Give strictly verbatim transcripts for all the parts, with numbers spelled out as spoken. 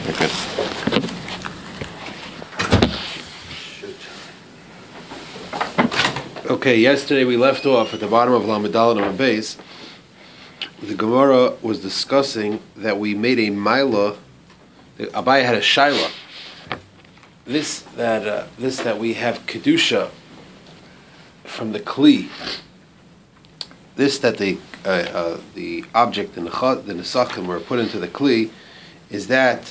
Okay. Okay, yesterday we left off at the bottom of Lamed Daled Amud Beis. The Gemara was discussing that we made a Maila. Abaye had a Shaila. This that uh, this that we have Kedusha from the Kli. This that the uh, uh, the object and the Chad, the Nesachim were put into the Kli, is that,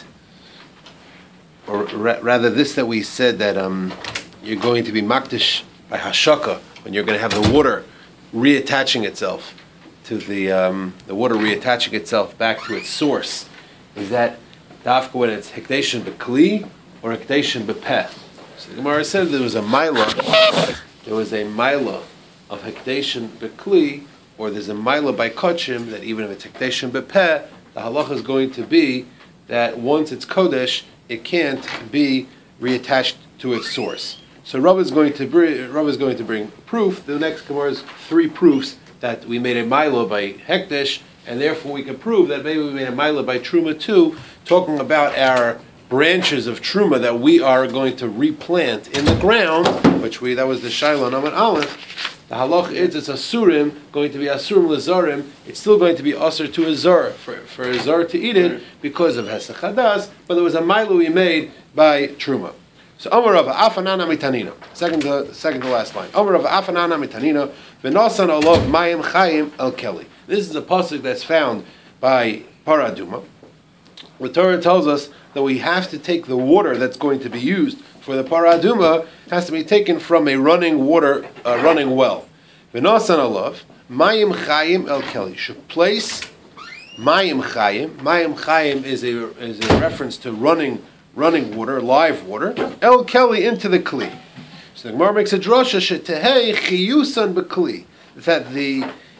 or ra- rather, this that we said that um, you're going to be Makdish by Hashaka, when you're going to have the water reattaching itself to the um, the water reattaching itself back to its source. Is that dafka when it's hekdeshin b'kli or hekdeshin b'peh? So the Gemara said there was a maila, there was a maila of hekdeshin b'kli, or there's a maila by kochim that even if it's hekdeshin b'peh, the halacha is going to be that once it's kodesh, it can't be reattached to its source. So Rav is going to bring Rav is going to bring proof. The next Gemara is three proofs that we made a milo by hekdesh, and therefore we can prove that maybe we made a milo by truma too, talking about our branches of truma that we are going to replant in the ground, which we that was the shaila Amud Aleph. The halach is it's asurim, going to be asurim lezarim. It's still going to be asur to a zar for for a zar to eat it because of hesach hadas. But there was a milo we made by truma. So Amar Rav Afanana Mitanina. Second to second to last line. Amar Rav Afanana Mitanina. V'nasan olav mayim chayim el keli. This is a pasuk that's found by Paraduma. The Torah tells us that we have to take the water that's going to be used for the Paraduma has to be taken from a running water, uh, running well. V'nasan olav mayim chayim el keli. Should place mayim chayim. Mayim chayim is a is a reference to running. running water, live water, El Keli into the Kli. So the Gemara makes a drasha, Shetehei chiyusan b'Kli, that the,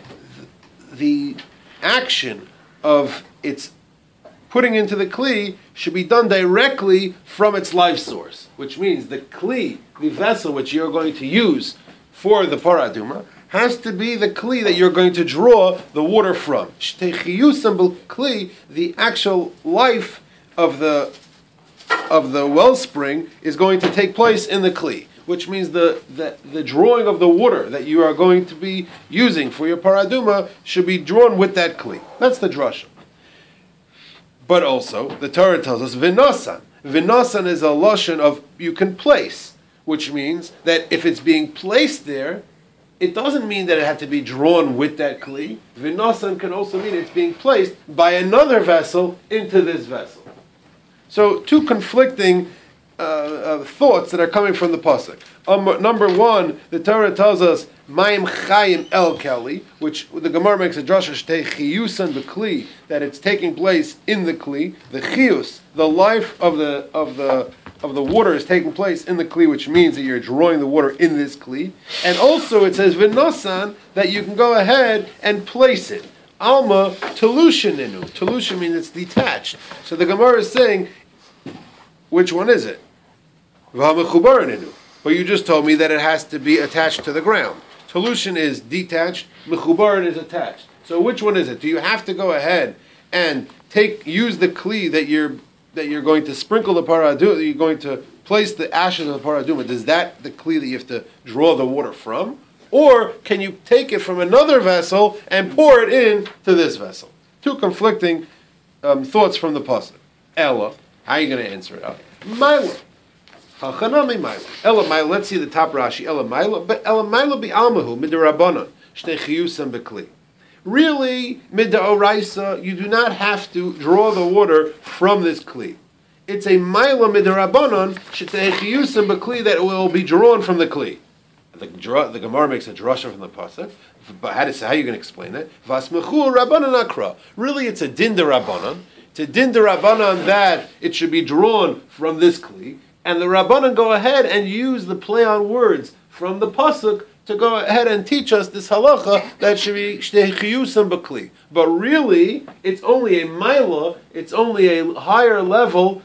the action of its putting into the Kli should be done directly from its life source, which means the Kli, the vessel which you're going to use for the Paraduma, has to be the Kli that you're going to draw the water from. Shetehei chiyusan b'Kli, the actual life of the of the wellspring is going to take place in the Kli, which means the, the, the drawing of the water that you are going to be using for your Paraduma should be drawn with that Kli. That's the drasha. But also, the Torah tells us, V'nasan. V'nasan is a lashon of you can place, which means that if it's being placed there, it doesn't mean that it had to be drawn with that Kli. V'nasan can also mean it's being placed by another vessel into this vessel. So, two conflicting uh, uh, thoughts that are coming from the pasuk. Um, number one, the Torah tells us Mayim Chayim El Keli, which the Gemara makes a drasha shtei chiyusan b'Kli, that it's taking place in the Kli. The chiyus, the life of the of the of the water, is taking place in the Kli, which means that you're drawing the water in this Kli. And also, it says V'nasan, that you can go ahead and place it. Alma Telusha Ninu. Telusha means it's detached. So the Gemara is saying, which one is it? V'hamechubar Ninu. But you just told me that it has to be attached to the ground. Telushin is detached, Mechubarin is attached. So which one is it? Do you have to go ahead and take use the Kli that you're that you're going to sprinkle the Paraduma, that you're going to place the ashes of the Paraduma? Is that the Kli that you have to draw the water from? Or can you take it from another vessel and pour it in to this vessel? Two conflicting um, thoughts from the pasuk. Ella, how are you going to answer it? Maila. Hachanami Maila. Ella Maila, let's see the top Rashi. Ella Maila, but Ella Maila bi almahu midirabanan shtei chiyusan b'Kli. Really, midaoraisa, you do not have to draw the water from this Kli. It's a Maila midirabanan shtei chiyusan b'Kli that will be drawn from the Kli. The, the Gemara makes a drasha from the pasuk. But how, does, how are you going to explain that? Vasmechu rabbanan akra. Really, it's a din de rabbanan. It's a din de rabbanan that it should be drawn from this Kli. And the rabbanan go ahead and use the play on words from the pasuk to go ahead and teach us this halacha that should be shtei chiyusan b'Kli. But really, it's only a maila. It's only a higher level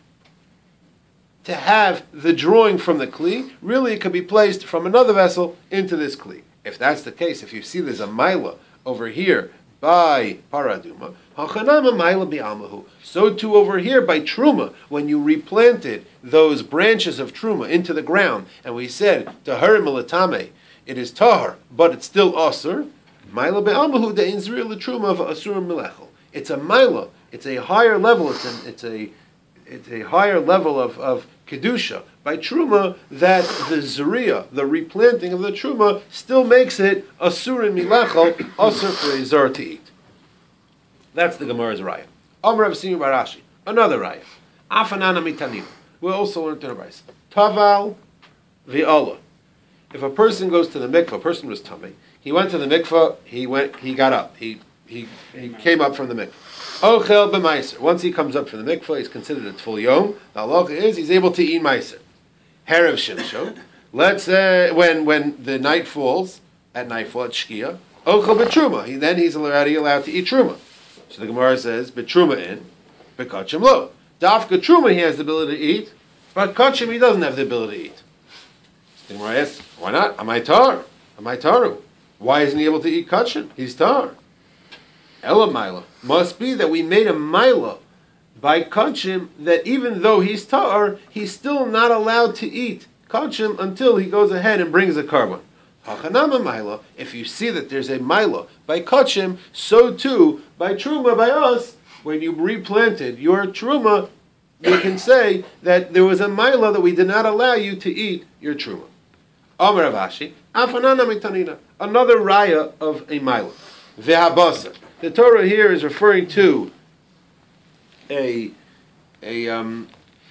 to have the drawing from the Kli. Really, it could be placed from another vessel into this Kli. If that's the case, if you see there's a Maila over here by Paraduma, Hachanama Maila Bi'amahu. So too over here by Truma, when you replanted those branches of Truma into the ground, and we said, Tahar Milatame, it is Tahar, but it's still Asur, Maila Bi'amahu de Inzrir L'Truma of Asur Milechel. It's a Maila, it's a higher level, it's a, it's a, it's a higher level of, of Kedusha by Truma that the Zuriya, the replanting of the Truma, still makes it Asur Milechel, Asur for a Zar to eat. That's the Gemara's raya. Amar Rav Simi bar Ashi, another raya. Afanana mitanina. We also learned in our Brisa. Taval v'ala. If a person goes to the mikvah, a person was tummy. He went to the mikvah. He went. He got up. He he he came up from the mikvah. Ochel b'maiser. Once he comes up from the mikvah, he's considered a full yom. The halacha is he's able to eat maiser. Herav shimsho. Let's say when when the night falls at nightfall at shkia. Ochel b'truma. He then he's already allowed to eat truma. So the Gemara says, "Betruma in, bekachim lo." Dafka truma he has the ability to eat, but kachim he doesn't have the ability to eat. So the Gemara asks, "Why not? Am I tar? Am I taru? Why isn't he able to eat kachim? He's tar." Ela mila must be that we made a mila by kachim that even though he's tar, he's still not allowed to eat kachim until he goes ahead and brings a carbon. Hachanama Maila, if you see that there's a Maila by Kachim, so too by Truma, by us, when you replanted your Truma, we can say that there was a Maila that we did not allow you to eat your Truma. Amar Avashi, Afanana Mitanina, another Raya of a Maila. Vehabasa. The Torah here is referring to a a um,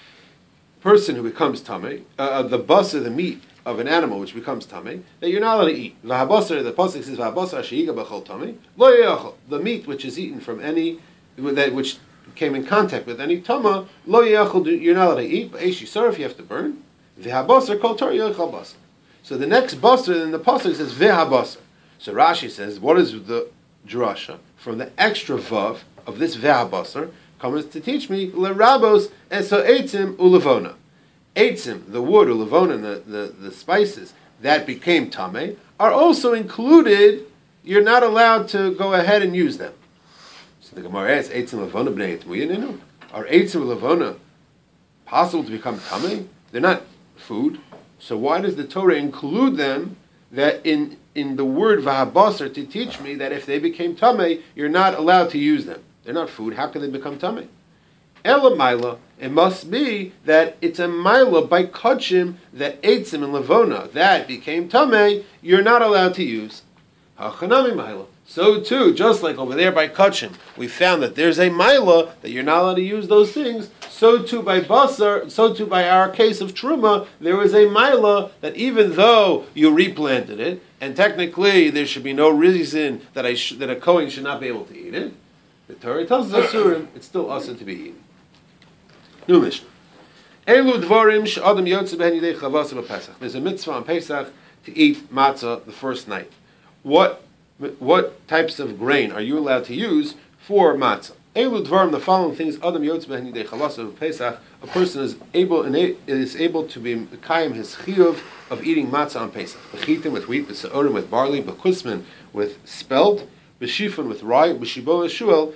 person who becomes Tameh, uh, the basa, the meat of an animal which becomes tamei, that you're not allowed to eat. V'habasar, the pasuk says v'habasar she'iga b'chol tamei, lo yachol. The meat which is eaten from any, that which came in contact with any tama, lo yachol. You're not allowed to eat. But eish yisarif, you have to burn. V'habasar kol tar yachol basar. So the next basar in the pasuk says v'habasar. So Rashi says, what is the drasha from the extra vav of this v'habasar comes to teach me lerabos eso eitzim ulevona. Eitzim, the wood, or levona, the, the, the spices that became tameh, are also included. You're not allowed to go ahead and use them. So the Gemara asks, Eitzim levona b'nei etmuyininu? Are Eitzim levona possible to become tameh? They're not food. So why does the Torah include them that in, in the word v'habasar to teach me that if they became tameh, you're not allowed to use them? They're not food. How can they become tameh? Ela Maila, it must be that it's a Maila by Kachim that Eitzim and Levona, that became Tameh, you're not allowed to use. Hachanami Maila. So too, just like over there by Kachim, we found that there's a Maila that you're not allowed to use those things, so too by Basar, so too by our case of Truma, there is a Maila that even though you replanted it, and technically there should be no reason that, I sh- that a Kohen should not be able to eat it, the Torah tells us Asurim, it's still Asur to be eaten. New Mishnah. Elu dvarim she'adam yotze behen yidei chavasa b'Pesach. There's a mitzvah on Pesach to eat matzah the first night. What what types of grain are you allowed to use for matzah? Elu dvarim, the following things: Adam yotze behen yidei chavasa b'Pesach. A person is able is able to be kayim his chiyuv of eating matzah on Pesach. B'chitim with wheat, b'seorim with barley, b'kusman with spelt, b'shifon with rye, b'shibol shuel,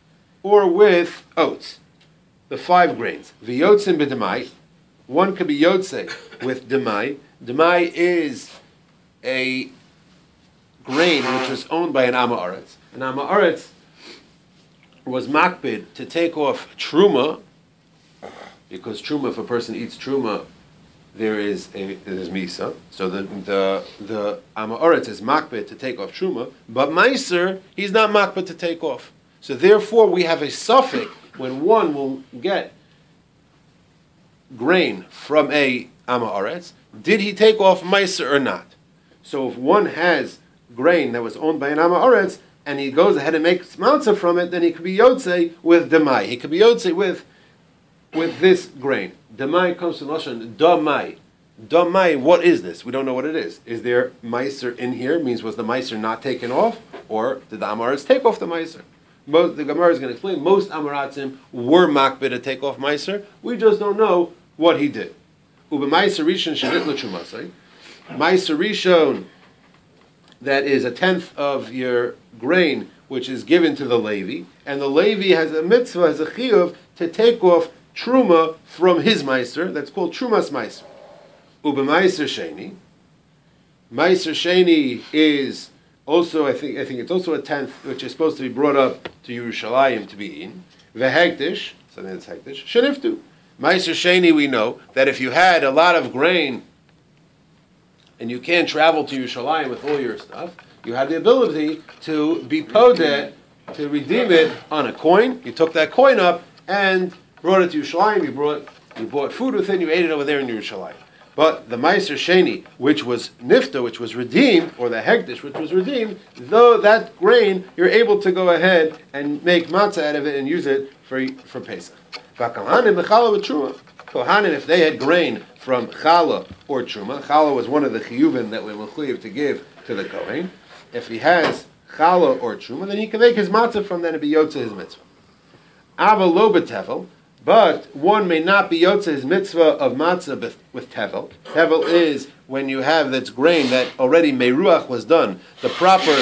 or with oats. The five grains. V'yotzim b'demai. One could be yotze with demai. Demai is a grain which was owned by an Amma Aretz. An Amma Aretz was makbid to take off truma, because truma, if a person eats truma, there is a there is misa. So the the the Amma Aretz is makbid to take off truma, but meiser he's not makbid to take off. So therefore, we have a suffix when one will get grain from a Amma Aretz, did he take off meiser or not? So if one has grain that was owned by an Amma Aretz, and he goes ahead and makes matzah from it, then he could be yotze with demai. He could be yotze with with this grain. Demai comes from Lashon damai. Damai, what is this? We don't know what it is. Is there meiser in here? Means was the meiser not taken off, or did the Amma Aretz take off the meiser? Most, the Gemara is going to explain, most Amaratzim were makbid to take off Meiser. We just don't know what he did. Ube Meiser Rishon Shenit L'Trumasai. Meiser Rishon, that is a tenth of your grain, which is given to the Levi, and the Levi has a mitzvah, has a chiyuv, to take off truma from his meiser. That's called trumas meiser. Uba meiser sheni. Meiser sheni is also, I think, I think it's also a tenth, which is supposed to be brought up to Yerushalayim to be eaten. Vehektish, something that's hektish. Sheniftu. Meiser sheni, we know that if you had a lot of grain and you can't travel to Yerushalayim with all your stuff, you have the ability to be podeh, to redeem it on a coin. You took that coin up and brought it to Yerushalayim. You brought, you bought food with it. You ate it over there in Yerushalayim. But the Meiser Sheni, which was nifta, which was redeemed, or the hektish, which was redeemed, though that grain, you're able to go ahead and make matzah out of it and use it for for Pesach. Kohanim, if they had grain from challah or truma, challah was one of the chiyuvim that we're mechuyev to give to the kohen. If he has challah or truma, then he can make his matzah from that and be yotze his mitzvah. Ava lo b'tevel, but one may not be yotze his mitzvah of matzah with tevel. Tevel is when you have that's grain that already meruach was done. The proper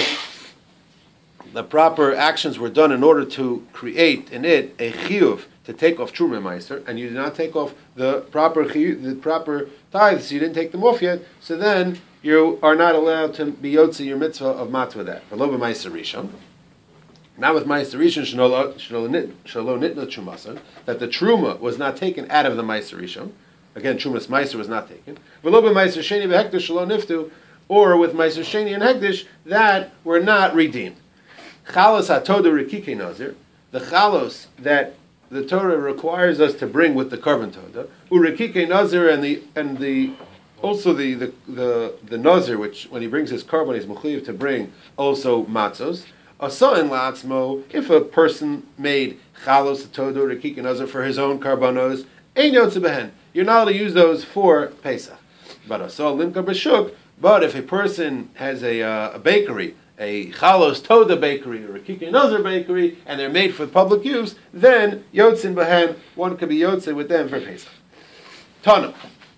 the proper actions were done in order to create in it a chiyuv to take off truma meiser, and you did not take off the proper chiyuv, the proper tithes. You didn't take them off yet. So then you are not allowed to be yotze your mitzvah of matzah with that. V'lo b'meiser rishon. Not with Meiser Rishon, Shalo Nitna Trumasa, that the Truma was not taken out of the Meiser Rishon. Again, Trumas Meiser was not taken. Veloba Meiser Sheni V'Hektish Shalo Niftu, or with Meiser Sheni and Hektish, that were not redeemed. Chalos HaToda Rikike Nazir, the chalos that the Torah requires us to bring with the Karban Toda, Urikike Nazir, and the and the also the the the, the Nazir, which when he brings his Karban, he's mechuyev to bring also matzos. Asain la'atzmo, if a person made chalos todo rekik and other for his own karbanos, ein yotze behen. You're not allowed to use those for Pesach. But asal limka b'shuk. But if a person has a, uh, a bakery, a chalos toda bakery or a kike nazar bakery, and they're made for public use, then yotzin behen, one could be yotze with them for Pesach. Tana,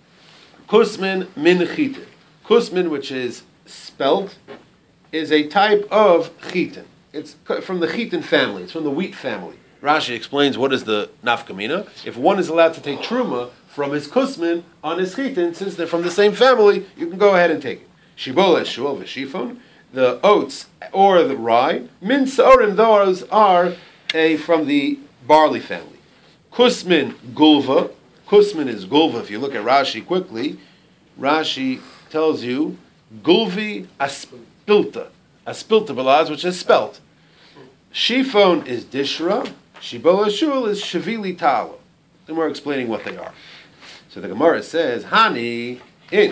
kusmin min chitin. Kusmin, which is spelt, is a type of chitin. It's from the chitin family. It's from the wheat family. Rashi explains what is the nafkamina. If one is allowed to take truma from his kusmin on his chitin, since they're from the same family, you can go ahead and take it. Shibol eshul v'shifon, the oats or the rye. Min sa'orim, those are a from the barley family. Kusmin gulva. Kusmin is gulva. If you look at Rashi quickly, Rashi tells you gulvi aspilta. Aspilta balaz, which is spelt. Shifon is dishra. Shibol ashul is shavili talo. And we're explaining what they are. So the Gemara says, Hani in.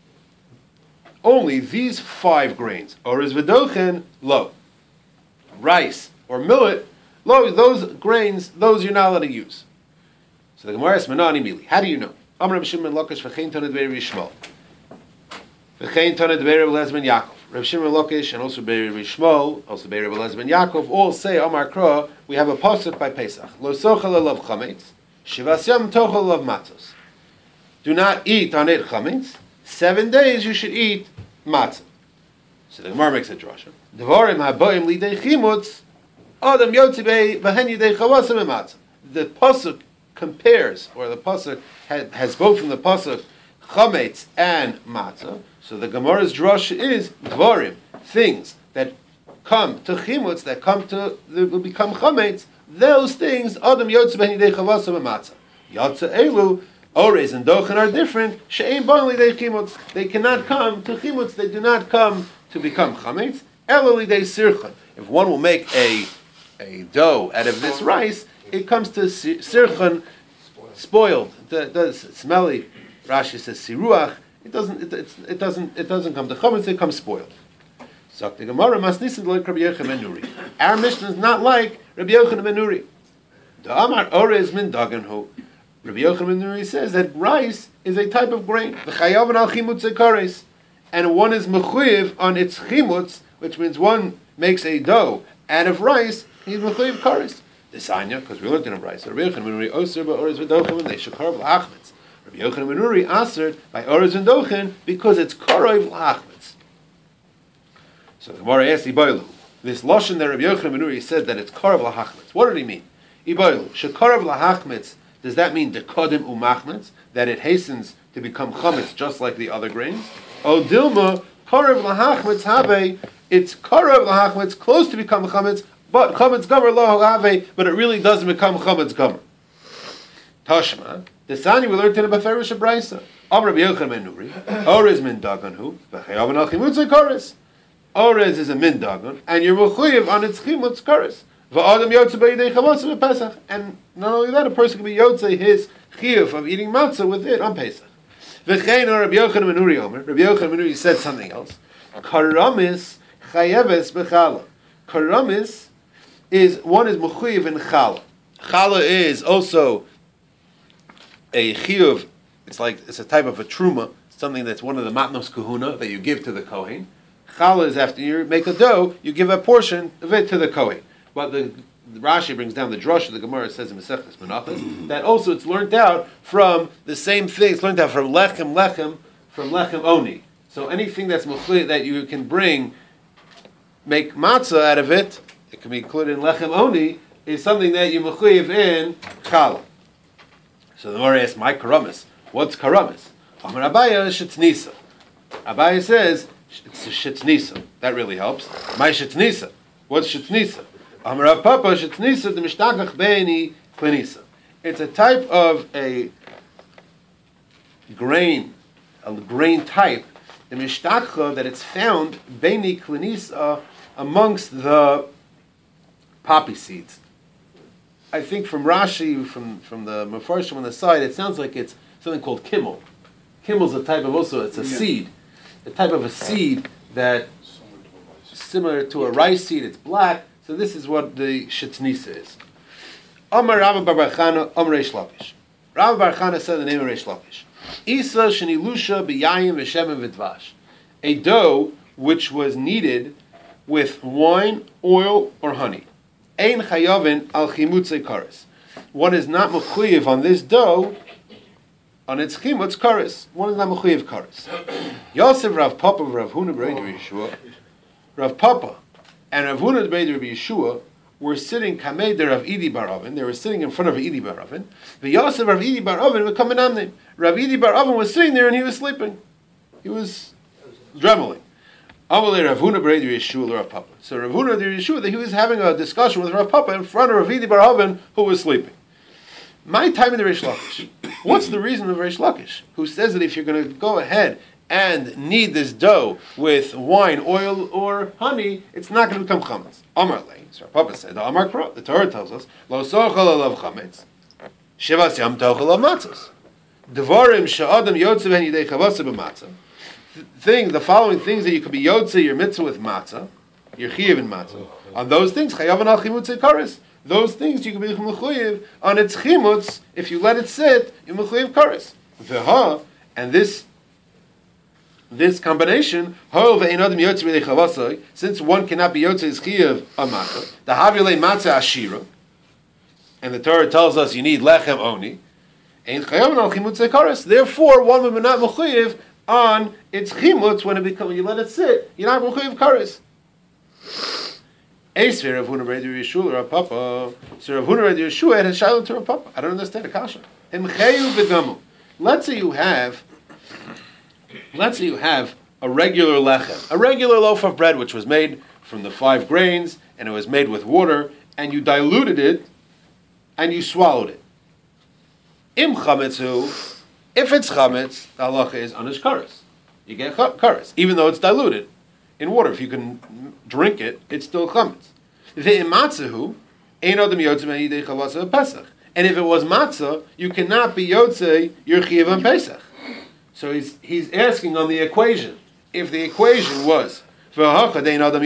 Only these five grains. Oriz v'dochen, lo. Rice or millet, lo, those grains, those you're not allowed to use. So the Gemara says, Manani mili. How do you know? Amr Reb Shimon Lakish v'chein toned be'eri Shmuel. V'chein toned be'eri Lezben Yaakov. Reb Shimon Lakish and also be'eri Shmuel, also be'eri Lezben Yaakov, all say, Amar Kra, we have a pasuk by Pesach. Lo sochel alav chametz, shivas yom tochel alav matzos. Do not eat on it chametz. Seven days you should eat matzah. So the Gemara makes a drasha. Devarim haboim lidei chimutz, adam yotzibei v'hen yidei chavasam matzah. The pasuk compares, or the pasuk has, has both from the pasuk chametz and matzah. So the Gemara's drasha is dvarim, things that come to chimutz, that come to that will become chametz. Those things adam yotzibei yidei chavasam matzah. Yotze elu. Ores and dochen are different. She'ein bon lidei chimutz. They cannot come to chimutz. They do not come to become chametz. Elo lidei sirchon. If one will make a a dough out of this rice, it comes to sirchon, spoiled. It does smelly. Rashi says siruach. It doesn't. It, it, it doesn't. It doesn't come to chametz. It comes spoiled. So the Gemara must listen like Rabbi Yochanan ben Nuri. Our Mishnah is not like Rabbi Yochanan ben Nuri. The Amar Ores min dagenhu. Rabbi Yochanan ben Nuri says that rice is a type of grain. The chayav al chimutz ekares, and one is mechuyev on its chimutz, which means one makes a dough out of rice. He's mechuyev kares. This anya, because we learned in a rice. Rabbi Yochanan ben Nuri oser by orez v'dochen when they shekar v'achmetz. Rabbi Yochanan ben Nuri asered by orez v'dochen because it's karov l'achmetz. So the Gemara asks Iboilu, This lashon that Rabbi Yochanan ben Nuri said that it's karav lahachmetz. What did he mean? Iboilu shekarav lahachmetz. Does that mean dekodim umachmetz, that it hastens to become chametz just like the other grains? O dilma karav lahachmetz habe. It's karav lahachmetz, close to become chametz, but chametz gomer lo have, but it really doesn't become chametz gomer. Tashma. The Sani we learned in the Beferish Abraisa. Am Rabbi Yochanan ben Nuri. Orez min daganhu. V'chayav al chimutz koris. Orez is a min dagan, and you're mechuyev on its chimutz koris. V'adam yotze b'yidei chametz b'Pesach. And not only that, a person can be yotze his chiyuv of eating matzah with it on Pesach. V'chein or Rabbi Yochanan ben Nuri Omer. Rabbi Yochanan ben Nuri said something else. Karamis chayeves b'chala. Karamis is one is mechuyev in chala. Chala is also a chiyuv. It's like it's a type of a truma, something that's one of the matnos kahuna that you give to the kohen. Chala is after you make a dough, you give a portion of it to the kohen. But the, the Rashi brings down the drush of the Gemara, says in Maseches Menachos, that also it's learned out from the same thing. It's learned out from lechem lechem, from lechem oni. So anything that's mechli that you can bring, make matzah out of it, it can be included in lechem oni, is something that you mechuyev in chala. So the Gemara asks, my karamis. What's karamis? Amar Abaya shitznisa. Abaya says it's a shitznisa. That really helps. My shitznisa. What's shitznisa? Amar Papa shitznisa the mishtachach beini klinisa. It's a type of a grain, a grain type, the mishtachach that it's found beini klinisa amongst the poppy seeds. I think from Rashi, from, from the Mefarshim on the side, it sounds like it's something called kimmel. Kimmel is a type of also, it's a yeah. seed. A type of a seed that similar to a rice seed, it's black. So this is what the shitznisa is. Amar Rabba bar Chana, Amar Reish Lakish. Rabba bar Chana said the name of Reish Lakish. Isa shenilusha b'yayim v'shemen v'dvash. A dough which was kneaded with wine, oil, or honey. Ein chayavin al chimutze kares. One is not mechuyev on this dough, on its chimutz kares. One is not mechuyev kares. Yosef Rav Papa Rav Huna b'Rei Yeshua. Rav Papa and Rav Huna b'Rei Yeshua were sitting kamei de Rav Idi bar Oven. They were sitting in front of Idi bar Oven. The Yosef Rav Idi bar Oven would come in Amnim. Rav Idi bar Oven was sitting there and he was sleeping. He was dremeling. So Rav Huna b'Rei Yeshua, that he was having a discussion with Rav Papa in front of Rav Idi bar Oven, who was sleeping. My time in the Reish Lakish. What's the reason of Reish Lakish, who says that if you're going to go ahead and knead this dough with wine, oil, or honey, it's not going to become chametz? Amar lei. So Rav Papa said, Amar Kro. The Torah tells us, Lo sochel alav chametz, shivas yam tochel alav matzos. Devarim she'adam yotzev hen yidei chavasa b'matzah. Thing, the following things that you could be yotze your mitzvah with matzah, your chiyuv in matzah. On those things, chayavan al chimutz kares. Those things you can be mechuyev on its chimutz. If you let it sit, you mechuyev kares. V'ha, and this this combination, hol ve'ein adam yotze b'nei chavasai, since one cannot be yotze his chiyuv on matzah, the havile matzah ashira, and the Torah tells us you need lechem oni, and chayavan al chimutz kares. Therefore, one would not mechuyev on its chimutz when it becomes, you let it sit, you're not mechuyev kares. Eisver Rav Huna b'Rei Yeshua Rav Papa. So Rav Huna b'Rei Yeshua had a shiloh to Rav Papa. I don't understand the kasha. Himcheyu v'gamu. Let's say you have, let's say you have a regular lechem, a regular loaf of bread which was made from the five grains and it was made with water and you diluted it and you swallowed it. Im chametzu. If it's chametz, the halacha is anish kares. You get kares, even though it's diluted in water. If you can drink it, it's still chametz. Ve'imatzahu, ein adam yotzei yidei chavasa Pesach. And if it was matzah, you cannot be yotzei your chiyuv on Pesach. So he's he's asking on the equation. If the equation was over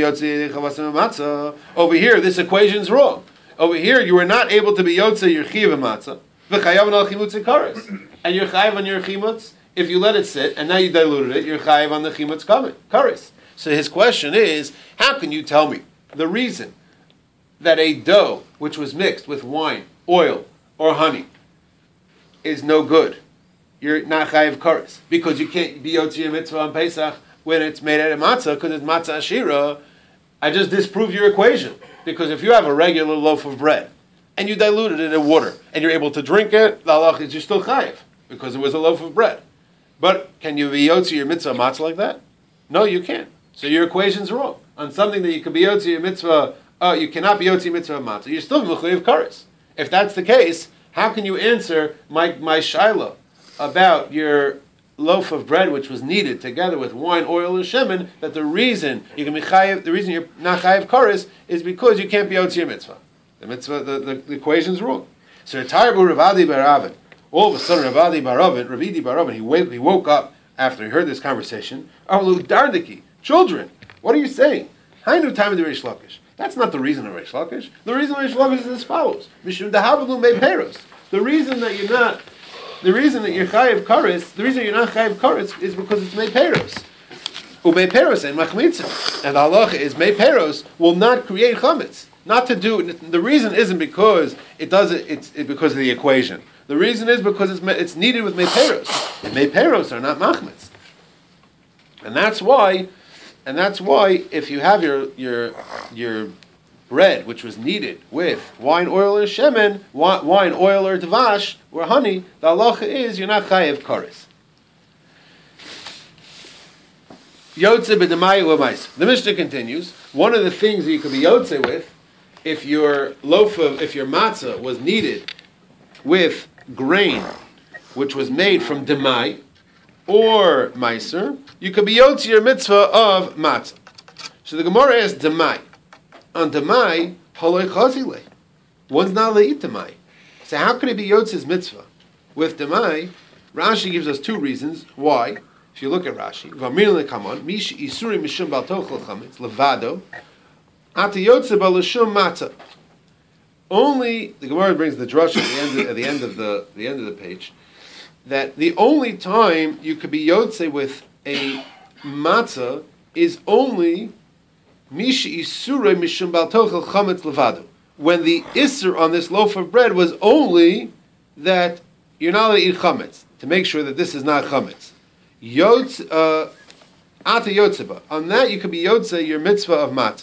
here, this equation's wrong. Over here, you were not able to be yotzei your chiyuv on matzah. And you're chayiv on your chimutz if you let it sit, and now you diluted it. You're chayiv on the chimutz kares. So his question is, how can you tell me the reason that a dough which was mixed with wine, oil, or honey is no good? You're not chayiv kares because you can't be yotzei your mitzvah on Pesach when it's made out of matzah because it's matzah ashira, I just disprove your equation. Because if you have a regular loaf of bread, and you dilute it in water, and you're able to drink it, the halach is you're still chayiv, because it was a loaf of bread. But can you be yotzi your mitzvah matzah like that? No, you can't. So your equation's wrong. On something that you can be yotzi your mitzvah, uh, you cannot be yotzi mitzvah matzah. You're still mechuyev kares. If that's the case, how can you answer my my shaila about your loaf of bread which was kneaded together with wine, oil, and shemen? That the reason you can be chayiv, the reason you're not chayiv kares is because you can't be yotzi your mitzvah. The mitzvah, the, the, the equation's wrong. So Tarbu Ravadi Baravin. All of a sudden, Ravadi Baravin, Ravidi Baravin, he woke, he woke up after he heard this conversation. Avalu Dardiki, children, what are you saying? Hainu time of the Reish Lakish. That's not the reason of Reish Lakish. The reason of Reish Lakish is as follows: Mishum Dahavlu Me Peros. The reason that you're not, the reason that you're chayiv kares, the reason you're not chayiv kares is because it's Me Peros. Ume Peros and Machmitzah, and the halacha is Me Peros will not create chametz. Not to do. The reason isn't because it does it. It's it because of the equation. The reason is because it's it's needed with meperos. And meperos are not machmetz, and that's why, and that's why if you have your your your bread which was kneaded with wine, oil, or shemen, wine, oil, or dvash, or honey, the halacha is you're not chayev kares. Yotze b'demai u'mais. The Mishnah continues. One of the things that you could be yotze with, if your loaf of, if your matzah was kneaded with grain, which was made from demai or meiser, you could be yotzi your mitzvah of matzah. So the Gemara asks demai. On demai, haloi chazile. One's not allowed to eat demai. So how could it be yotzi's mitzvah? With demai, Rashi gives us two reasons why. If you look at Rashi, v'amir lekamon, mish isuri mishum bal tochel chametz levado. Only the Gemara brings the drush at the end of, at the end of the the end of the page that the only time you could be yotze with a matzah is only mishi isure mishum bal tochel chametz levado, when the isser on this loaf of bread was only that you're not allowed to eat chametz, to make sure that this is not chametz. Yotz uh, ata yotzeba. On that you could be yotze your mitzvah of matzah.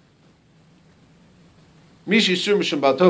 On that you could be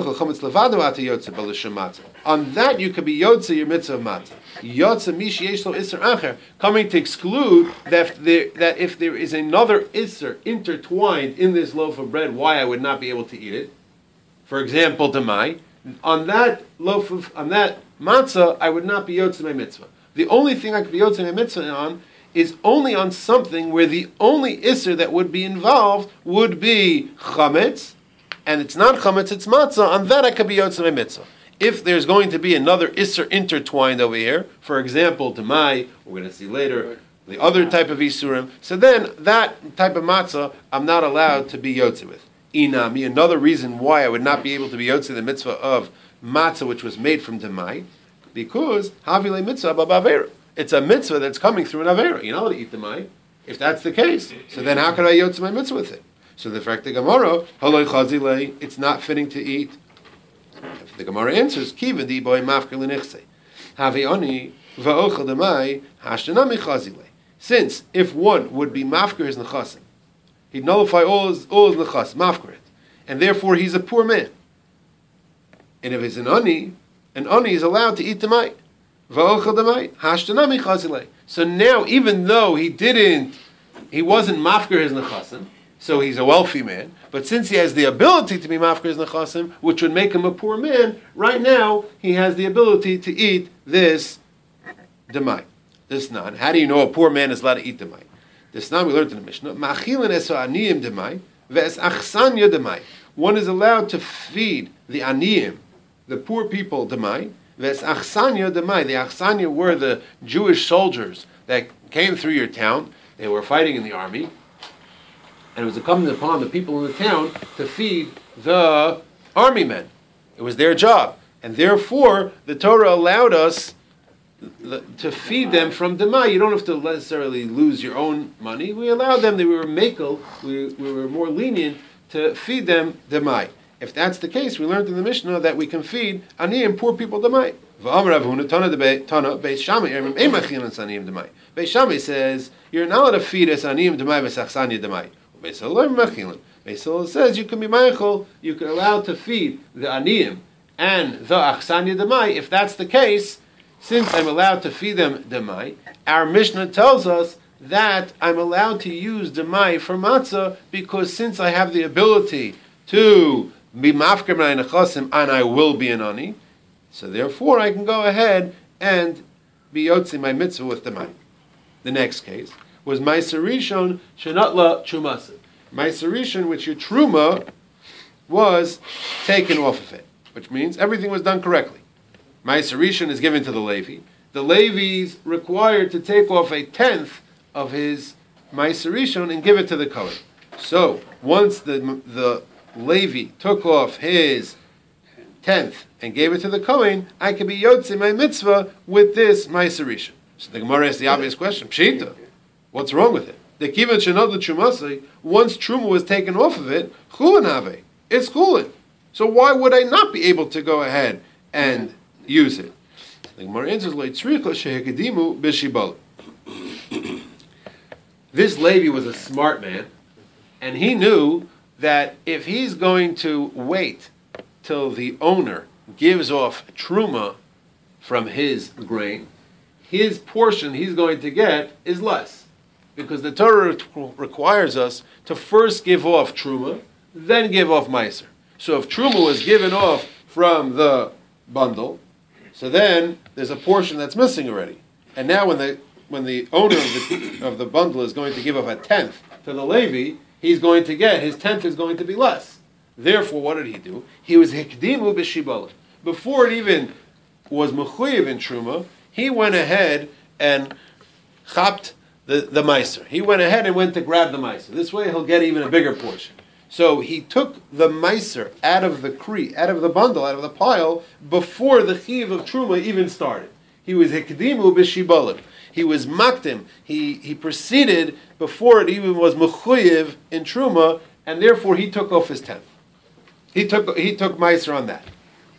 yotze your mitzvah of matzah. Yotze mishi yeshlo iser acher, coming to exclude that if, there, that if there is another iser intertwined in this loaf of bread, why I would not be able to eat it. For example, demai. On that loaf of, on that matzah, I would not be yotze my mitzvah. The only thing I could be yotze my mitzvah on is only on something where the only iser that would be involved would be chametz. And it's not chametz, it's matzah. On that I could be yotze my mitzvah. If there's going to be another isser intertwined over here, for example, demai, we're going to see later, the other type of isurim, so then that type of matzah I'm not allowed to be yotze with. Inami, another reason why I would not be able to be yotze the mitzvah of matzah which was made from demai, because havile mitzvah b'avera. It's a mitzvah that's coming through an avera. You're not allowed to eat demai. If that's the case, so then how could I yotze my mitzvah with it? So the fact the Gemara, haloi chazile, it's not fitting to eat. If the Gemara answers, kiva di boy mafker l'nichse, havi oni va'ochel demai hashtanami chazile. Since if one would be mafker his nechasim, he'd nullify all his all his nechas, mafker it, and therefore he's a poor man. And if he's an ani, an ani is allowed to eat demai. Va'ochel demai hashtanami chazile. So now, even though he didn't, he wasn't mafker his nechasim, so he's a wealthy man, but since he has the ability to be mafker his nechasim, which would make him a poor man, right now he has the ability to eat this demai, this nan. How do you know a poor man is allowed to eat demai? This nan we learned in the Mishnah. Ma'achilin eso aniyim demai ve'es achsanya demai. One is allowed to feed the aniyim, the poor people, demai. Ve'es achsanya demai. The achsanya were the Jewish soldiers that came through your town. They were fighting in the army. And it was incumbent upon the people in the town to feed the army men. It was their job. And therefore, the Torah allowed us to feed them from demai. You don't have to necessarily lose your own money. We allowed them, they were makel, we, we were more lenient to feed them demai. If that's the case, we learned in the Mishnah that we can feed aniyim, poor people, demai. Beis Shammai says, you're not allowed to feed us aniyim demai v'sachsanya demai. It's Beis Hillel says you can be meichel, you can allow to feed the aniyim and the achsanya demai. If that's the case, since I'm allowed to feed them demai, our Mishnah tells us that I'm allowed to use demai for matzah because since I have the ability to be mafker b'nai nechasim and I will be an ani, so therefore I can go ahead and be yotzi my mitzvah with demai. The next case was Meiser Rishon Shenatla Trumasa. Meiser Rishon, which your Truma was taken off of it, which means everything was done correctly. Meiser Rishon is given to the Levi. The Levi's required to take off a tenth of his Meiser Rishon and give it to the Kohen. So once the the Levi took off his tenth and gave it to the Kohen, I could be Yotze my mitzvah with this Meiser Rishon. So the Gemara asks the obvious question: Pshita, what's wrong with it? The kivan shenad l'trumasei. Once truma was taken off of it, chulin have. It's chulin. So why would I not be able to go ahead and use it? The Gemara answers like tzrika shehekedimu b'shibal. This Levi was a smart man, and he knew that if he's going to wait till the owner gives off truma from his grain, his portion he's going to get is less. Because the Torah requires us to first give off truma, then give off meiser. So if truma was given off from the bundle, so then there's a portion that's missing already. And now when the when the owner of the, of the bundle is going to give off a tenth to the Levi, he's going to get, his tenth is going to be less. Therefore, what did he do? He was hikdimu b'shibala. Before it even was mechuyev in truma, he went ahead and chapped the, the meiser. He went ahead and went to grab the meiser. This way he'll get even a bigger portion. So he took the meiser out of the kri, out of the bundle, out of the pile, before the chiv of truma even started. He was hikdimu b'shibalim. He was makdim. He he proceeded before it even was mechuyev in truma, and therefore he took off his tenth. He took he took meiser on that.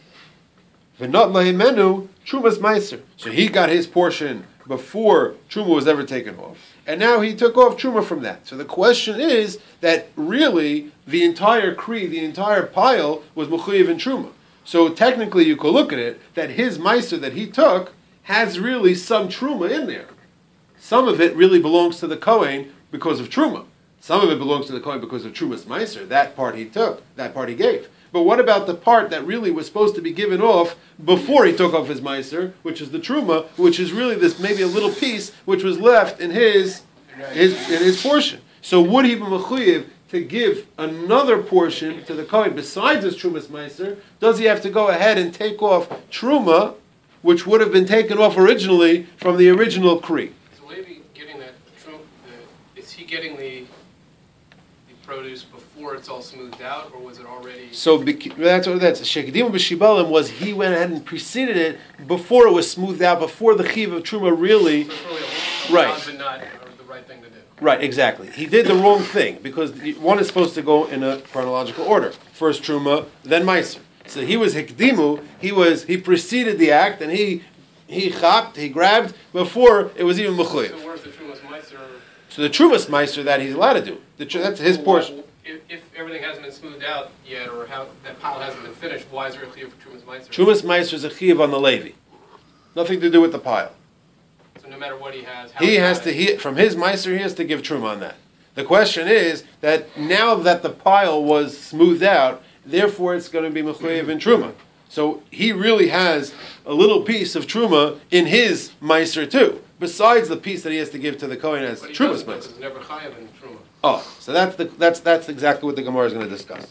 V'not lahimenu trumas meiser. So he got his portion before truma was ever taken off, and now he took off truma from that. So the question is that really the entire kri, the entire pile, was mechuyev in truma. So technically, you could look at it that his meiser that he took has really some truma in there. Some of it really belongs to the Kohen because of truma. Some of it belongs to the Kohen because of trumas meiser. That part he took, that part he gave. But what about the part that really was supposed to be given off before he took off his meiser, which is the truma, which is really this maybe a little piece which was left in his his in his portion. So would he be mechuyev to give another portion to the Kohen besides his trumas meiser? Does he have to go ahead and take off truma, which would have been taken off originally from the original kri? Is Levi getting that truma? The, is he getting the the produce before it's all smoothed out, or was it already? So that's what that's shekedimu b'shibalim was he went ahead and preceded it before it was smoothed out, before the chiv of truma really. So it's really a Right. but not or the right thing to do. Right, exactly. He did the wrong thing because one is supposed to go in a chronological order: first truma, then meiser. So he was hikdimu. He was he preceded the act, and he he chapped, he grabbed before it was even mechuyev. So where's the trumas meiser? So the trumas meiser that he's allowed to do, the, that's his portion. If, if everything hasn't been smoothed out yet, or how that pile hasn't been finished, why is there a chiyuv for trumas meiser? Trumas meiser is a chiyuv on the Levi, nothing to do with the pile. So no matter what he has, how He he has got to it, he from his meiser he has to give truma on that. The question is that now that the pile was smoothed out, therefore it's going to be mechuyev in truma. So he really has a little piece of truma in his meiser too, besides the piece that he has to give to the Kohen as but he trumas doesn't, because meiser. it's never chayav in truma. Oh, so that's the that's that's exactly what the Gemara is going to discuss.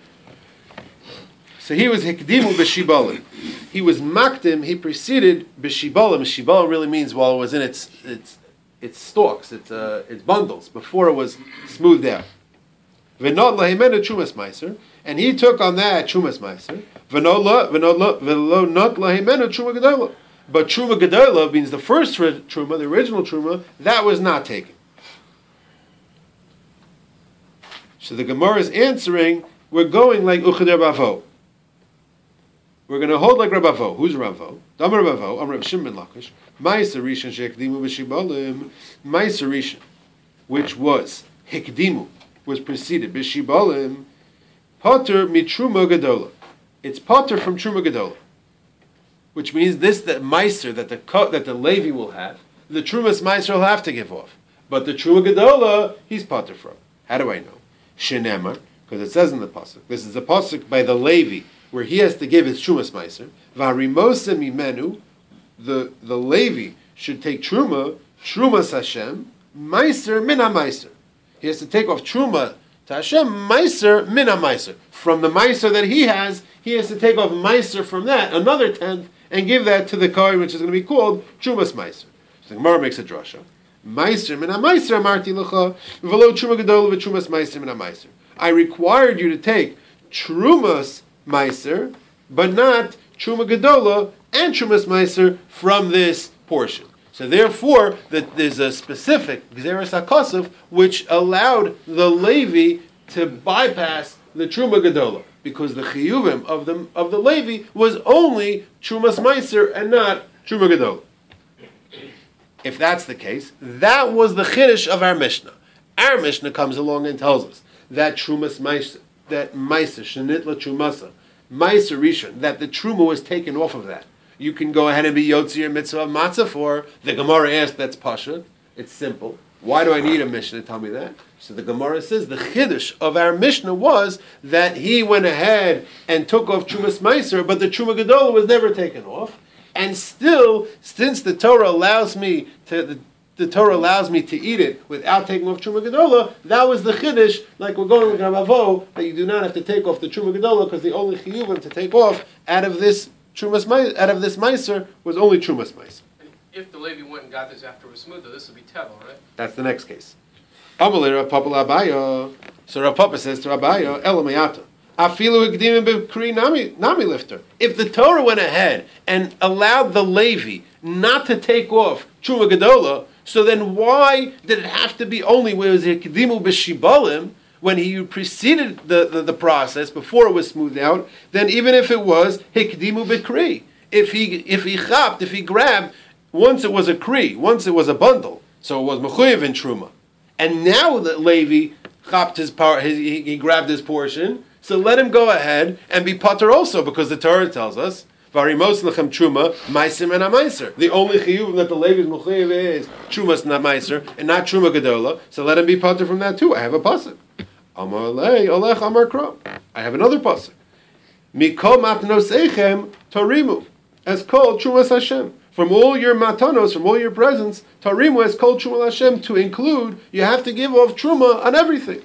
So he was hikdimu b'shibalim. He was makdim. He preceded b'shibalim. Shibalim really means while it was in its its its stalks, its uh, its bundles before it was smoothed out. V'not lahimenu trumas meiser, and he took on that trumas meiser. V'not la v'not la v'lo not lahimenu truma gedola. But truma gedola means the first truma, the original truma, that was not taken. So the Gemara is answering, we're going like Uchader Bavo. We're going to hold like Rabavo. Who's Ravo? Damar Rabavo, Amr Reb Shimon ben Lakish. Ma'aser Rishon shekdimu b'shibalim. Ma'aser Rishon, which was hikdimu was preceded, b'shibalim, potter mitruma gadola. It's potter from truma gadola, which means this that meiser that the that the Levi will have, the trumas meiser will have to give off, but the truma gadola he's potter from. How do I know? Shenemar, because it says in the pasuk. This is a pasuk by the Levi where he has to give his trumas meiser. Varimose mimenu, the the Levi should take truma, trumas Hashem, meiser mina meiser. He has to take off truma to Hashem, meiser mina meiser. From the meiser that he has, he has to take off meiser from that, another tenth, and give that to the kohen, which is going to be called trumas meiser. So the Gemara makes a drasha. Meiser mina meiser amarti lecha v'lo truma gadol v'trumas meiser mina meiser. I required you to take trumas meiser, but not truma gadola and trumas meiser from this portion. So therefore, that there's a specific Gzeres HaKosov which allowed the Levi to bypass the Truma Gadola, because the Chiyuvim of the of the Levi was only Trumas Meiser and not Truma Gadola. If that's the case, that was the Chiddush of our Mishnah. Our Mishnah comes along and tells us that Trumas Meiser, that Meiser, Shenitla Trumasa, Meiser Rishon, that the Truma was taken off of that. You can go ahead and be Yotzir Mitzvah of Matzah for. The Gemara asked, that's Pasha. It's simple. Why do I need a Mishnah to tell me that? So the Gemara says the Chiddush of our Mishnah was that he went ahead and took off Trumas Meiser, but the Truma Gadola was never taken off. And still, since the Torah allows me to, the, the Torah allows me to eat it without taking off Truma Gadola, that was the Chiddush, like we're going with Ravavo, that you do not have to take off the Truma Gadola, because the only Chiyuvim to take off out of this Trumas out of this Meiser was only Trumas Meiser. And if the Levi went and got this after it was smooth, though, this would be Tevel, right? That's the next case. Amalei Rav Papa Abayo. So Rav Papa says to Abayo, Elamayata. Afilu hikdimim b'kri nami nami lifter. If the Torah went ahead and allowed the Levi not to take off Truma Gadola, so then why did it have to be only when it was hikdimu b'shibalim, when he preceded the, the, the process before it was smoothed out? Then even if it was hikdimu b'kri, if he if he chapped, if he grabbed, once it was a kri, once it was a bundle, so it was mechuyev in truma, and now that Levi chapped his part, his, he, he grabbed his portion, so let him go ahead and be pater also, because the Torah tells us varimos lechem truma meiser and meiser. The only chiyuv that the Levi is mechuyev is trumas not meiser and not truma gadola, so let him be pater from that too. I have a pasuk. Amar lei olech amar kro. I have another pasuk. Mikol matnos eichem tarimu as kol trumas Hashem. From all your matanos, from all your presents, tarimu as kol trumas Hashem, to include, you have to give off truma on everything.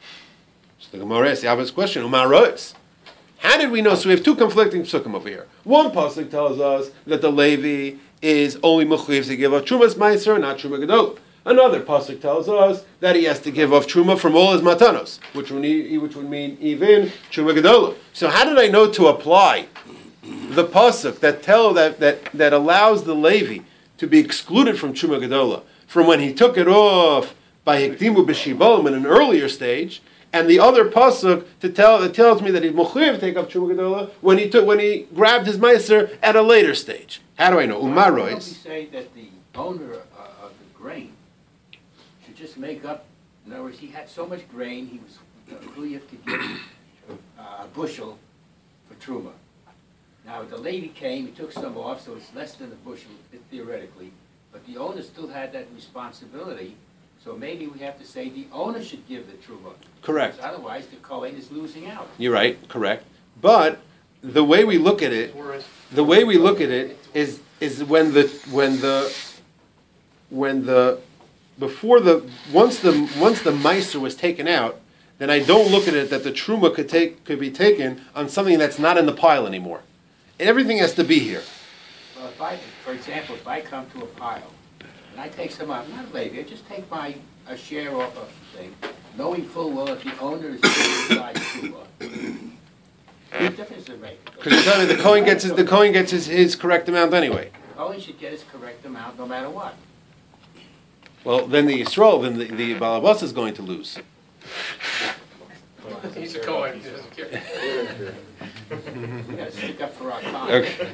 So the Gemara asks, you have this question, Umar Rois. How did we know? So we have two conflicting psukim over here. One pasuk tells us that the Levi is only mechuyev to give off trumas meiser, not truma gadol. Another pasuk tells us that he has to give off truma from all his matanos, which would, need, which would mean even truma gadola. So how did I know to apply the pasuk that tell that, that that allows the Levi to be excluded from truma gadola from when he took it off by hikdimu b'shibalim in an earlier stage, and the other pasuk to tell that tells me that he's mechuyev to take off truma gadola when he took when he grabbed his meiser at a later stage? How do I know? Umar Why don't we Rois. say that the owner uh, of the grain should just make up? In other words, he had so much grain, he was mechuyev to give uh, a bushel for truma. Now the lady came, he took some off, so it's less than a bushel theoretically, but the owner still had that responsibility. So maybe we have to say the owner should give the truma. Correct. Because otherwise, the kohen is losing out. You're right, correct. But the way we look at it, the way we look at it is is when the when the when the before the once the once the meiser was taken out, then I don't look at it that the truma could take could be taken on something that's not in the pile anymore. Everything has to be here. Well, if I, for example, if I come to a pile and I take some out, not Levi, I just take my a share off of the thing, knowing full well that the owner is still inside truma. What difference does it make? Because you're telling me the Kohen gets his the Kohen gets his, his correct amount anyway. The kohen should get his correct amount no matter what. Well, then the Yisrael, then the, the Balabas is going to lose. He's a Kohen, he doesn't care. We gotta stick up for our time. Okay.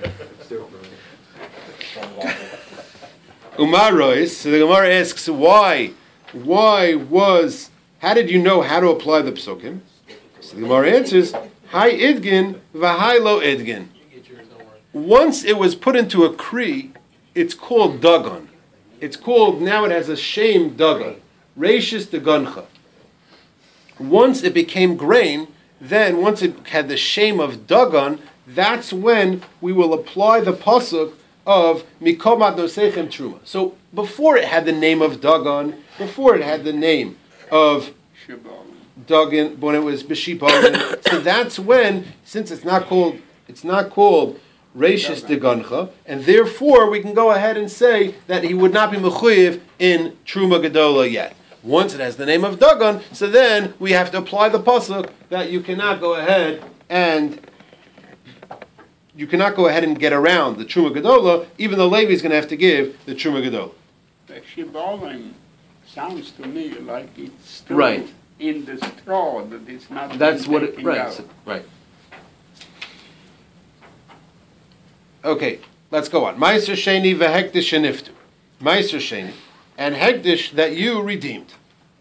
Umar Rois, so the Gemara asks why, why was How did you know how to apply the psukim? So the Gemara answers, Hi idgin, v'hai lo idgin. Once it was put into a kri, it's called dagon. It's called, now it has a shame dagon. Reishis dagoncha. Once it became grain, then once it had the shame of dagon, that's when we will apply the pasuk of mikomat nosechem truma. So before it had the name of dagon, before it had the name of dagon, when it was b'shibalim, so that's when, since it's not called, it's not called reishis dagoncha, and therefore we can go ahead and say that he would not be mechuyev in truma gedola yet. Once it has the name of dagon, so then we have to apply the pasuk that you cannot go ahead and you cannot go ahead and get around the truma gedola, even though Levi is going to have to give the truma gedola. The shibolim sounds to me like it's still Right. in the straw that it's not. That's been what it, taken right, out. so- right. Okay, let's go on. Meiser sheni v'hekdish sheniftu. Meiser sheni, and hekdish that you redeemed.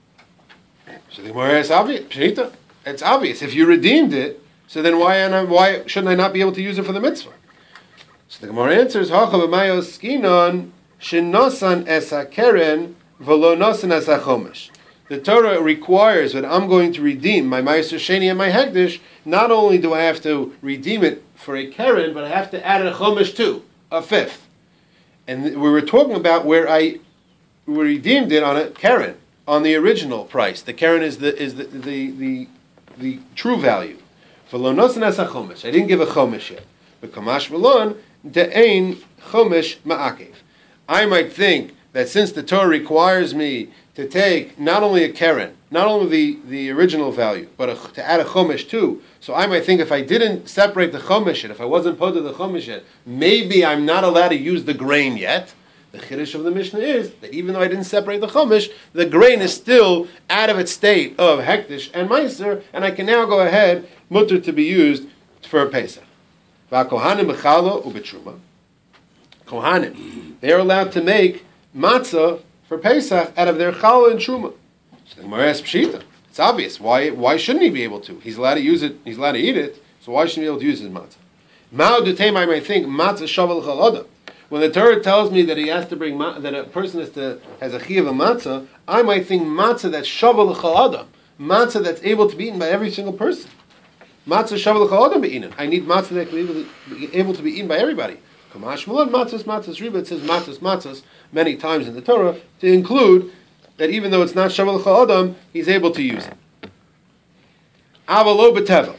So the Gemara is obvious. Pshita, it's obvious. If you redeemed it, so then why am I, why shouldn't I not be able to use it for the mitzvah? So the Gemara answers, Hacha b'mayos skinon shenosan es hakeren v'lo nosan es hachomesh. The Torah requires that I'm going to redeem my Meiser Sheni and my Hekdish. Not only do I have to redeem it for a Keren, but I have to add a Chomesh too, a fifth. And we were talking about where I redeemed it on a Keren, on the original price. The Keren is the is the the the, the true value. For lo nosan as a Chomesh, I didn't give a Chomesh yet. But Kamash Malon de'ein Chomesh ma'akev. I might think that since the Torah requires me to take not only a keren, not only the, the original value, but a, to add a chomesh too. So I might think if I didn't separate the chomesh yet, if I wasn't put to the chomesh yet, maybe I'm not allowed to use the grain yet. The chiddush of the Mishnah is that even though I didn't separate the chomesh, the grain is still out of its state of hektish and meiser, and I can now go ahead, mutter to be used for a Pesach. V'kohanim b'chala u'b'truma. Kohanim, they are allowed to make matzah for Pesach out of their challah and truma. So the Gemara asks Pshita. It's obvious. Why Why shouldn't he be able to? He's allowed to use it. He's allowed to eat it. So why shouldn't he be able to use his matzah? Mao duteim, I might think matzah shavel chalada. When the Torah tells me that he has to bring ma- that a person is to has a chiyav of matzah, I might think matzah that's shavel chalada, matzah that's able to be eaten by every single person. Matzah shavel chalada be eaten. I need matzah that can be able to be, able to be eaten by everybody. Kamash malon matzahs matzahs riba. It says matzahs matzahs many times in the Torah to include that even though it's not shavel cha'adam, he's able to use it. Avalo b'tevel.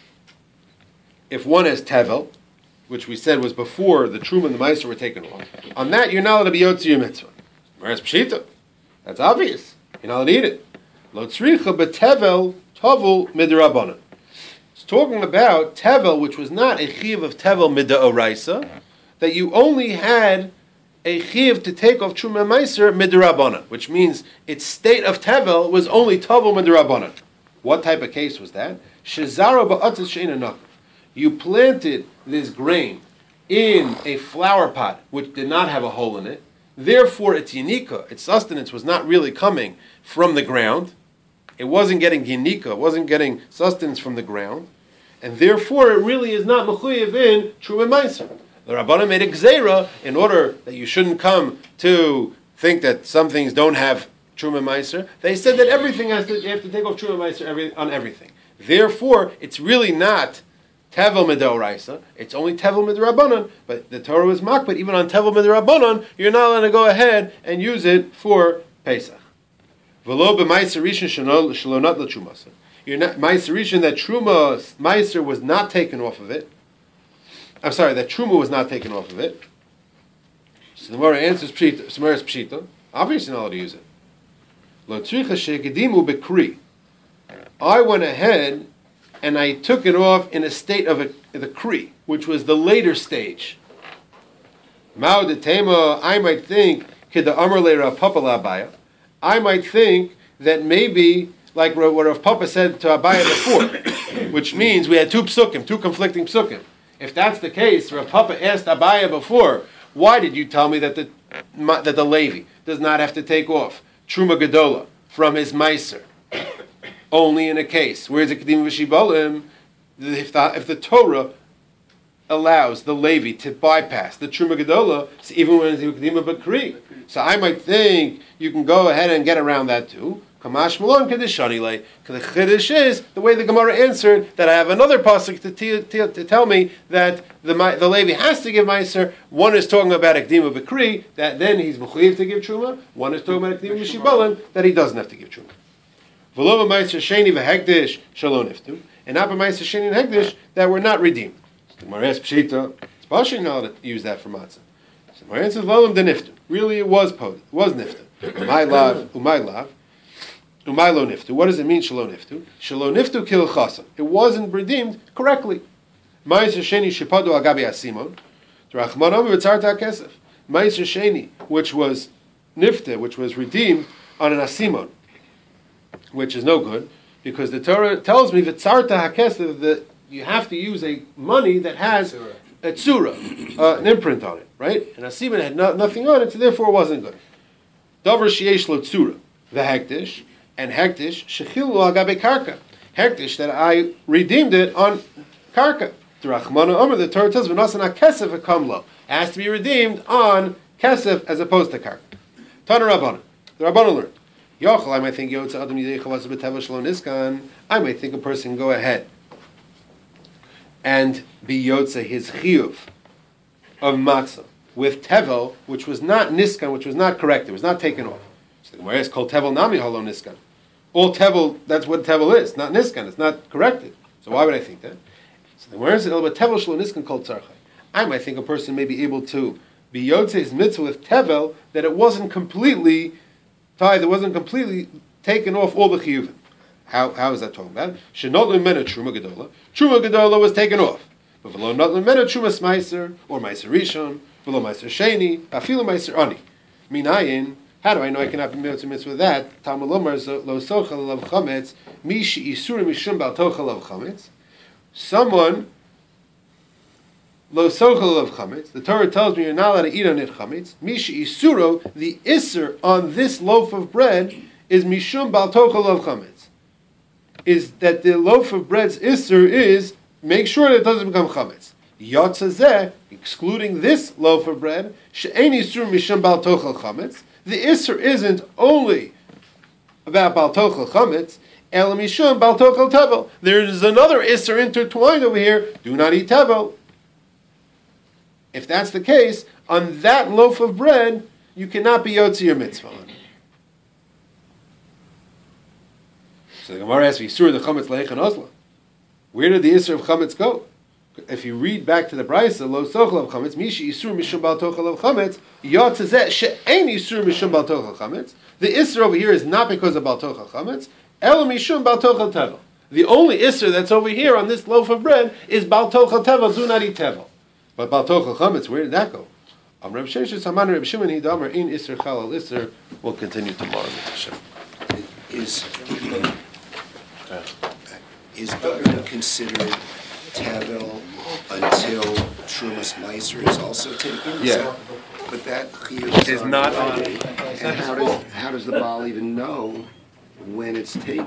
If one has tevel, which we said was before the truma and the meiser were taken off, on that you're not allowed to be yotzi your mitzvah. Whereas pshita, that's obvious. You're not allowed to eat it. Lo tzricha b'tevel tovel midrabanan. It's talking about tevel, which was not a chiv of tevel midaoraisa, that you only had a chiv to take off truma meiser midrabanan, which means its state of tevel was only tovel midrabanan. What type of case was that? Shezara ba'atzis she'ina nakar. You planted this grain in a flower pot which did not have a hole in it. Therefore, its yinika, its sustenance, was not really coming from the ground. It wasn't getting yinika, it wasn't getting sustenance from the ground. And therefore, it really is not mechuyev in truma meiser. The Rabbanan made a gzeira in order that you shouldn't come to think that some things don't have truma meiser. They said that everything has to, you have to take off truma meiser every, on everything. Therefore, it's really not tevel midoraisa. It's only tevel midrabanan. But the Torah was makbid even on tevel midrabanan. You're not allowed to go ahead and use it for Pesach. V'lo b'meiser rishon shelo not l'trumasa. You're not meiser rishon that truma meiser was not taken off of it. I'm sorry, that truma was not taken off of it. So the Gemara answers pshita. Samaras pshita. Obviously, not allowed to use it. Lo tzricha shegedimu bekri. I went ahead and I took it off in a state of a, the kri, which was the later stage. Mao de tema. I might think kida amar le Rav Papa Abaya. I might think that maybe like what Rav Papa said to Abaya before, which means we had two psukim, two conflicting psukim. If that's the case, Rav Papa asked Abaya before, why did you tell me that the that the Levi does not have to take off Truma Gedola from his Meiser? only in a case. Whereas a Kedim V'Shibalim, if the, if the Torah allows the Levi to bypass the Truma Gedola, so even when it's a Kedim B'Kri. So I might think you can go ahead and get around that too. Kamash Malon Kedishani Le. The Chiddush is the way the Gemara answered that I have another pasuk to, t- t- to tell me that the the Levi has to give Meiser. One is talking about Ekdima B'Kri, that then he's Mechuyev to give Truma. One is talking about Ekdima B'Shibalim, that he doesn't have to give Truma. V'lo Meiser Sheni v'Hekdish Shalom Niftu, and not Meiser Sheni and Hekdish that were not redeemed. So the Gemara asks Pshita, it's Pashing now to use that for matzah. So the Gemara answers Lolam de Niftu. Really, it was pod, it was Niftu. Umay lav, umay lav. Umaylo niftu. What does it mean, shalo niftu? Shalo niftu kil chasam. It wasn't redeemed correctly. Ma'aser sheni shepadu agabi asimon. Drachman omer v'tzarta kesef. Ma'aser sheni, which was nifta, which was redeemed on an asimon, which is no good, because the Torah tells me v'tzarta hakesef that you have to use a money that has a tzura, uh, an imprint on it, right? And asimon had no, nothing on it, so therefore it wasn't good. Davar sheyesh lo tzura, the hektish. And hektish shechilu agabe karka. Hektish that I redeemed it on karka. The Rachmana Omer, the Torah tells v'nasan hakesef hakamlo. It has to be redeemed on kesef as opposed to karka. Tana Rabbana. The Rabbana learned. Yochel, I might think yotza adam yidei chavas b'teva shalom niskan. I might think a person can go ahead and be yotza his chiyuv of matzah with tevel, which was not niskan, which was not correct. It was not taken off. So the Gemara is called tevel nami halo niskan. All tevel, that's what tevel is, not niskan. It's not corrected. So why would I think that? So the Gemara is but tevel shlo niskan called tzarchai. I might think a person may be able to be yotze his mitzvah with tevel that it wasn't completely tied, it wasn't completely taken off all the chiyuvim. How how is that talking about? Shenot l'mena truma gedola. Truma gedola was taken off, but v'lo not l'mena truma smeiser or meiser rishon, v'lo meiser sheni, afilu meiser ani. Minayin. How do I know I cannot be mitzvah mitzvah with that? Talmud Lomar lo sochel lav chametz mishi isur mishum bal tochel lav chametz. Someone lo sochel lav chametz. The Torah tells me you're not allowed to eat on it chametz. Mishi isuro, the isur on this loaf of bread is mishum bal tochel lav chametz. Is that the loaf of bread's isur is make sure that it doesn't become chametz. Yotzazeh, excluding this loaf of bread, she'ein isur mishum bal tochel chametz. The Isser isn't only about Bal Tochel Chametz, El Mishum Bal Tochel Tevel. There is another Isser intertwined over here, do not eat Tevel. If that's the case, on that loaf of bread, you cannot be Yotzi your mitzvah on. So the Gemara asks, Yisur the Chametz Leichan Ozla. Where did the Isser of Chametz go? If you read back to the Brisa, lo sochel of chametz, mishi isur mishum bal tochel of chametz, yotzezeh she'ein isur mishum bal tochel chametz. The isur over here is not because of bal tochel chametz, el mishum bal tochel tevel. The only isur that's over here on this loaf of bread is bal tochel tevel, do not eat tevel. But bal tochel chametz, where did that go? Am Reb Sheshes Haman Reb Shimon Hidamer in isur chalal isur. We'll continue tomorrow. Is is butter considered Tavel until Trumas Meiser is also taken? Yeah. So, but that chiyuv Is not on. And how does, how does the Baal even know when it's taken?